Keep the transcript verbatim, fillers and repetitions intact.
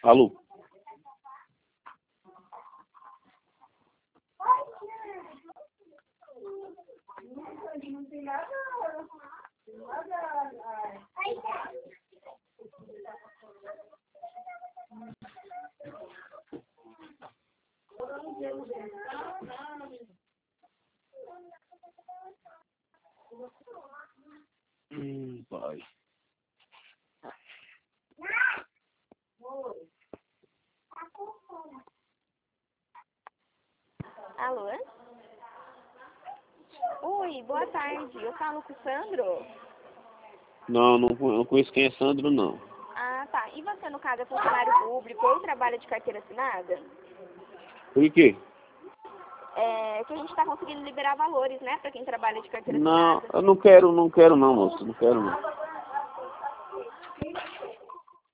Alô? Hum, pai. Alô? Oi, boa tarde. Eu falo com o Sandro? Não, não, con- não conheço quem é Sandro, não. Ah, tá. E você, no caso, é funcionário público ou trabalha de carteira assinada? Por quê? É que a gente está conseguindo liberar valores, né, para quem trabalha de carteira Não, assinada. eu não quero, não quero não, moço. Não quero não.